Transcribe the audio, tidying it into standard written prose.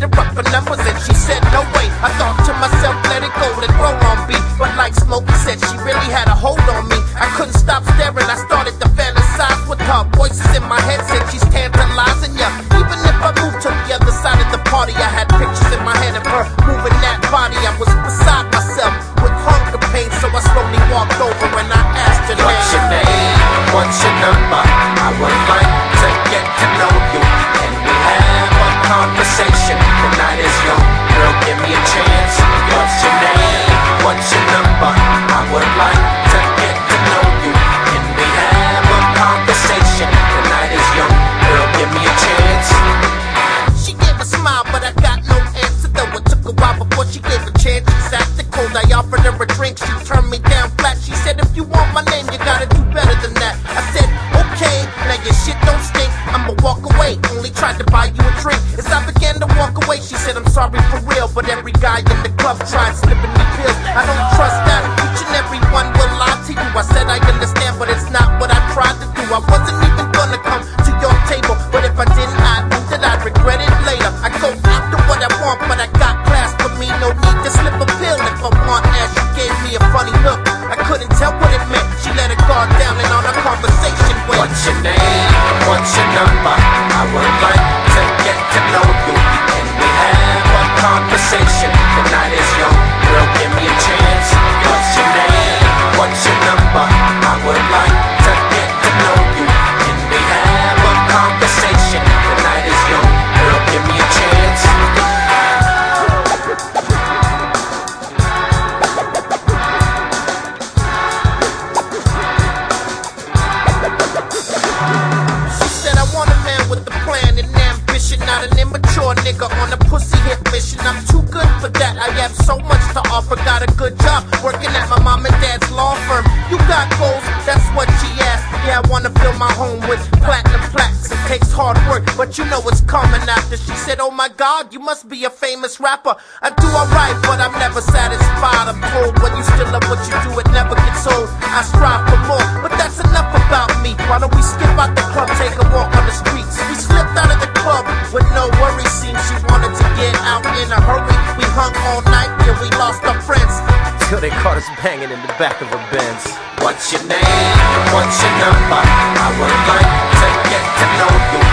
her up for numbers and she said no way. I thought to myself, let it go, let roll on beat. But like Smokey said, she really had a hold on me. I couldn't stop staring, I started to fantasize with her. Voices in my head said she's tantalizing ya. Even if I moved to the other side of the party, I had pictures in my head of her moving that body. I was beside myself with hunger pain, so I slowly walked over and I asked her, what's your name? What's your number? I would like to get to know you. Can we have a conversation? The night is young, girl, give me a chance. What's your name? What's your number? I would like to get to know you. Can we have a conversation? The night is young, girl, give me a chance. She gave a smile, but I got no answer though. It took a while before she gave a chance. She acted cold, I offered her a drink. She turned me down flat. She said, if you want my name, you gotta do better than that. I said, okay, now your shit don't stink. I'ma walk away, only tried to buy you a drink. As I began to walk away, she said, I'm sorry for real, but every guy in the club tried slipping me pills. I don't trust that, each and every one will lie to you. I said I understand, but it's not what I tried to do. I wasn't even gonna come to your table, but if I didn't, I knew that I'd regret it later. I go after what I want, but I got class for me. No need to slip a pill if I want ass. She gave me a funny look, I couldn't tell what it meant. She let her guard down and on our conversation went, what's your name? What's your number? I would like to get to know you. Can we have a conversation? The night is young, girl, give me a chance. What's your name? What's your number? I would like to get to know you. Can we have a conversation? The night is young, girl, give me a chance. She said, I want a man with a plan and ambition, not an immature nigga on a pussy hit mission. I'm too good for that, I have so much to offer. Got a good job, working at my mom and dad's law firm. You got goals, that's what she asked. Yeah, I wanna fill my home with platinum plaques. It takes hard work, but you know it's coming after. She said, oh my God, you must be a famous rapper. I do alright, but I'm never satisfied. I'm told when you still love what you do, it never gets old. I strive for more, but that's enough about me. Why don't we skip out the club, take a walk on the streets? We slipped out of the club with no worries. Seems she wanted to get out in a hurry. We hung all night till we lost our friends, till they caught us banging in the back of a Benz. What's your name? What's your number? I would like to get to know you.